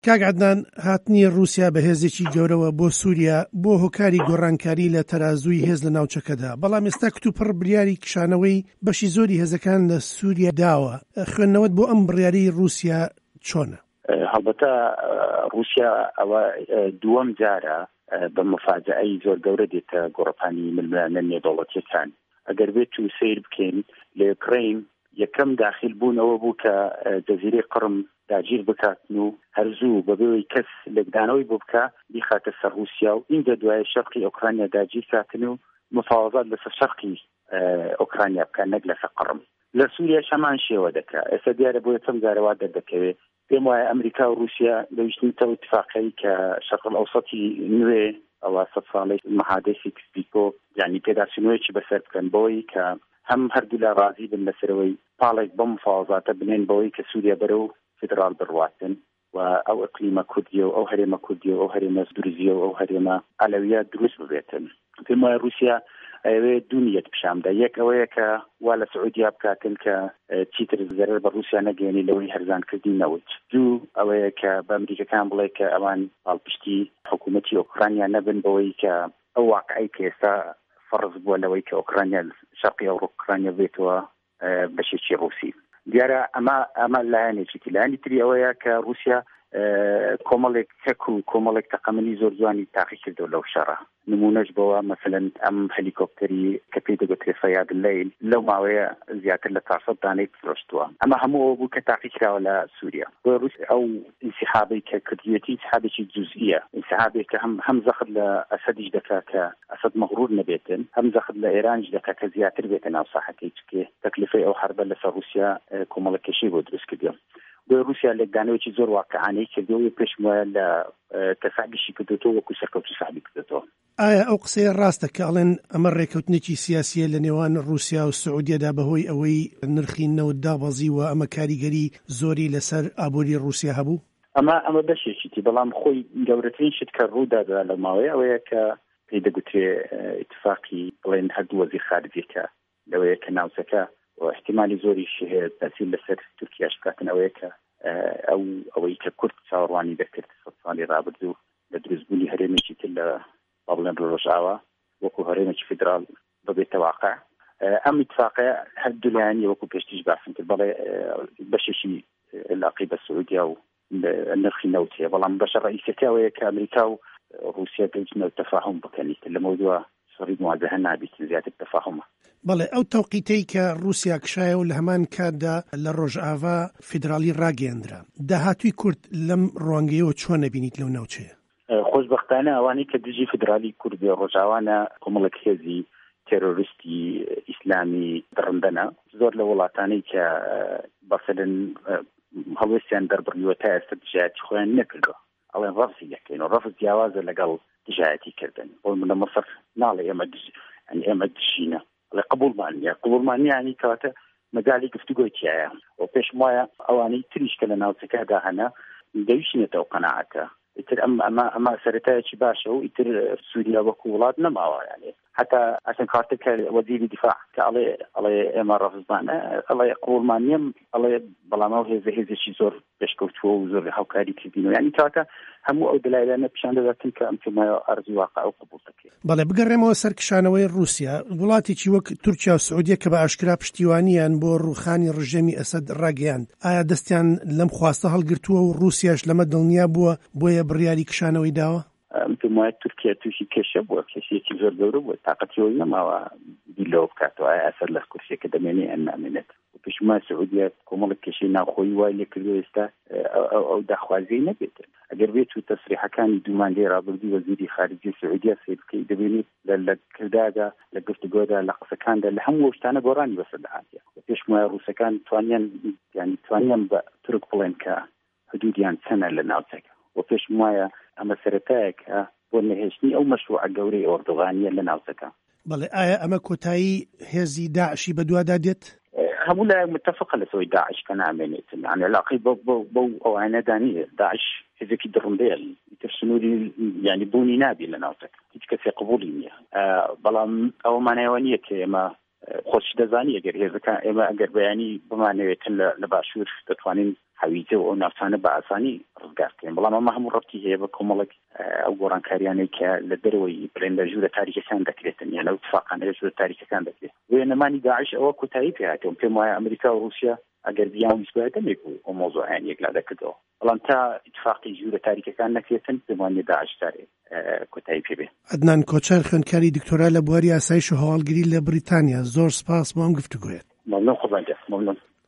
کاک عەدنان، هاتنی رووسیا بە هێزێکی گەورەوە بۆ سووریا بۆ هۆکاری گۆڕانکاری لە تەرازووی هێز لە ناوچەکەدا، بەڵام ئێستا کتوپڕ بڕیاری کشانەوەی بەشی زۆری هێزەکان لە سووریا داوە. خوێندنەوەت بۆ ئەم بڕیاری رووسیا چۆنە؟ هەڵبەتە رووسیا ئەوە دووەم جارە بە مفاجعەی زۆر گەورە دێتە گۆڕەپانی ململانە نێودەوڵەتیەکان. ئەگەر بێت و سیر بکەین لە یوکرین یەکەم داخل بوونەوە بوو کە جەزیرەی قڕم داگیر بکاتن و هەرزوو بەبێەوەی کەس لێکدانەوەی بۆ بکە بیخاتە سەر رووسیا و اینجا دوای شەرقی ئۆکرانیا داگیر کاتن و مفاوضات لەسەر شەرقی ئۆکرانیا بکە نەک لەسەر قڕم. لە سووریا شەمان شێوە دەکات. ئێستا دیارە بۆ یەکەم جارەوە دەردەکەوێت پێم وایە ئەمریکا و رووسیا دەویستنەوە اتفاقی کە شەرق ئەوسەتی نوێ ئەوە 100 ساڵی مەحادەی پیکۆ یعنی پێداچوونەوەیەکی بەسەر بکەن بۆی کە هەم هەردوو لە ڕازی بن لەسەرەوەی پاڵێک بەم مفاوضاتە بنێن بەوەی کە سووریا بەرەو فدرال بڕواتن و ئەو ئەقلیمە کوردیە و ئەو هەرێمە کوردیە و ئەو هەرێمە دروزیە و ئەو هەرێمە ئەلەویە دروست ببێتن. پێم وایە رووسیا ئەوێ دوونیەت پیشامدا. یەک ئەوەیە کە وا لە سعودیا بکاتن کە چیتر زەرەر بە رووسیا نەگەێنی لەوەی هەرزانکردی نەوت. دوو ئەوەیە کە بە ئەمریکەکان بڵێ کە ئەوان پاڵپشتی حکوومەتی ئۆکرانیا نەبن بەوەی کە ئەو واقعی کە ئێستا فەرز بووە لەوەی کە ئۆکرانیا شەرقی ئۆکرانیا بێتەوە بەشێکی ڕووسی. دیارە ئەمە لایەنێکی تری ئەوەیە کە رووسیا کۆمەڵێک هەک و کۆمەڵێک تەقەمەنی زۆر جوانی تاقی کردو لەو شەڕە. نمونەش بەوە مەسەلەن ئەم هەلیکۆپتەری کە پێی دەگوترێت فەیاد اللەیل لەو ماوەیە زیاتر لە 400 دانەی فرۆشتووە. ئەمە هەموو ئەوە بوو کە تاقی کراوە لە سووریا. بۆ رووسیا ئەو ئینسیحابی کە کردوێتی ئینسیحابێکی جوزئیە، ئینسیحابێک کە هەم زەخت لە ئەسەدیش دەکات کە ئەسەد مەغرور نەبێتن، هەم زەخت لە ئێرانش دەکات کە زیاتر بێتە ناو ساحەکەی چکێ تەکلیفەی ئەو حربە لەسەر رووسیا کۆمەڵێکیشی بۆ دروست کردووە. بۆ رووسیا لێکدانەوەی زۆر واقعانەی کردەوە پێشم وایە لە تەساعدیشی کردوێتەوە وەکو سەرکەوتوی ساحبی کردێتەوە. ئایا ئەو قسەیە ڕاستە کە ئەڵێن ئەمە ڕێکەوتنێکی سیاسیە لە نێوان رووسیا و سعودیەدا بەهۆی ئەوەی نرخی نەوت دابەزی و ئەمە کاریگەری زۆری لەسەر ئابووری رووسیا هەبوو؟ ئەمە بەشێکیتی، بەڵام خۆی گەورەترین شت کە ڕوودادا لە ماوەیە ئەوەیە کە پێی دەگوترێ اتفاقی بڵێن هەردوو وەزیر خارجیەکە لەوەیە کە ناوچەکە و احتیمالی زۆریشی هەیە تەسیل لەسەر تورکیاش بکاتن ئەوەیە کە ئەوەی کە کورد چاوەڕوانی دەکرد 100 ساڵی ڕابردوو لە دروستبوونی هەرێمێکی تر لە بەڵێن ڕۆژاوە وەکو هەرێمێکی فدرال ببێتە واقع. ئەم اتفاقیە هەردوو لایانی وەکو پێشتیش باسم کرد، بەڵێ بەشێکی علاقی بە سعودیا و نرخی نەوت هەیە، بەڵام بەشە ڕئیسەکە ئەوەیە کە ئەمریکا و رووسیا گەیشتنەوە تەفاهم بکەنیت لە مەوضوع سوڕی موازەهە نابێت زیاتر تەفاهمە. بەڵێ ئەو تەوقیتەی کە رووسیا کشایە و لە هەمان کاتدا لە ڕۆژئاوا فیدرالی ڕاگەیەندرا، داهاتووی کورد لەم ڕوانگەیەوە چۆن نەبینیت لەو ناوچەیە؟ خۆشبەختانە ئەوانەی کە دژی فیدرالی کوردی ڕۆژاوانە کۆمەڵێک هێزی تێرۆریستی ئیسلامی دڕندەنە زۆر لە وڵاتانەی کە بەسەرن هەڵوێستیان دەربڕیوە تا ئێستا دژایەتی خۆیان نەکردووە ئەڵێن ڕەفزی دەکەین و ڕەفز جیاوازە لەگەڵ دژایەتی کردن. بۆ لە مەسەر ناڵێ ئێمە دژینە ئەڵێ قبوڵمان یانی کەواتە مەجالی گفتوگۆی تایە و پێشم وایە ئەوانەی تریش کە لە ناوچەکەدا هەنا دەویستنێتەوە قەناعەتە. ئیتر ئەمە سەرەتایەکی باشە و ئیتر سووریا وەکو وڵات نەماوە. یعنی حتا ئەسن کارتر کە وەزیری دیفاع کە ئەڵێ ئێمە ڕەفزمانە ئەڵێ قبوڵمان نییە ئەڵێ بەڵام ئەو هێزێکی زۆر پێشکەوتووە و زۆر هاوکاری کردینەوە. یعنی کاتە هەموو ئەو دلایلانە پیشان دەداتن کە ئەم تێمایە ئەرزوی واقع و قبوڵ دەکرێت. بەڵێ بگەڕێمەوە سەر کشانەوەی رووسیا، وڵاتێکی وەک تورکیا و سعودیە کە بە ئاشکرا پشتیوانیان بۆ ڕوخانی ڕژێمی ئەسەد ڕاگەیاند، ئایا دەستیان لەم خواستە هەڵگرتووە و رووسیاش لەمە دڵنیا بووە بۆیە بڕیاری کشانەوەی داوە؟ پێم وایە تورکیا تووشی کێشە بووە، کێشەیەکی زۆر گەورە بووە، تاقەتیەوەی نەماوە بیلەوە بکاتەوە ئەسەر لە کورسێکە دەمێنێ ئەن نامێنێت. پێشم وایە سعودیا کۆمەڵێک کێشەی ناوخۆیی وای لێ کردووە ئێستا ئەو داخوازیی نەبێتن. ئەگەر بێت و تەسریحەکانی دوومانگەی ڕابردووی وەزیری خارجی سعودیا سیر بکەی دەبینیت لە کردادا لە گفتوگۆدا لە قسەکاندا لە هەموو شتانە گۆڕانی بەسەر هاتیە. پێشم وایە رووسەکان توانیان بە تورک بڵێن کە حدودیان چەنە لە ناوچەکە و پێشم وایە ئەمە سەرەتایەکە بۆ نەهێشتنی ئەو مەشروعە گەورەی ئۆردوغانیە لە ناوچەکە. بەڵێ ئایا ئەمە کۆتایی هێزی داعشی بەدووادا دێت؟ هەموو لای متفقە لەسەوەی داعش کە نامێنێتن، یعنی علاقەی بەو ئەوانەدا نییە. داعش هێزێکی دڕندەیە، ئیتر سنووری یعنی بوونی نابی لە ناوچەکە، هیچ کەسێ قبوڵی نییە. بەڵام ئەوە مانایەوە نییە کە ئێمە خۆش دەزانی ئەگەر هێزەکان ئێمە ئەگەر بەیانی بمانەوێتن لە باشوور دەتوانین هەویجە و ئەو ناوچانە بە ئاسانی ڕزگارکەین بەڵام ئەمە هەموو ڕەبتی هەیە بە کۆمەڵێک ئەو گۆڕانکاریانەی کە لە دەرەوەی بڵێن لە ژوورە تاریکەکان دەکرێتن یان لەو اتفاقانە لە ژوورە تاریکەکان دەکرێت وێنەمانی داعش ئەوە کۆتایی پێهاتەوە پێم وایە ئەمریکا و رووسیا ئەگەر بیان ویست دەمێک بوو ئەو مۆزوعیان یەکلا دەکردەوە بەڵام تا اتفاقی ژوورە تاریکەکان نەکرێتن پێم وایە داعش دارێت کۆتایی پێبێ. عەدنان کۆچەر خوێندکاری دکتۆرا لە بواری ئاسایش و هەواڵگری لە بریتانیا، زۆر سپاس بۆ ئەم گفتوگویت. مەمنون خۆبانجە. مەمنون.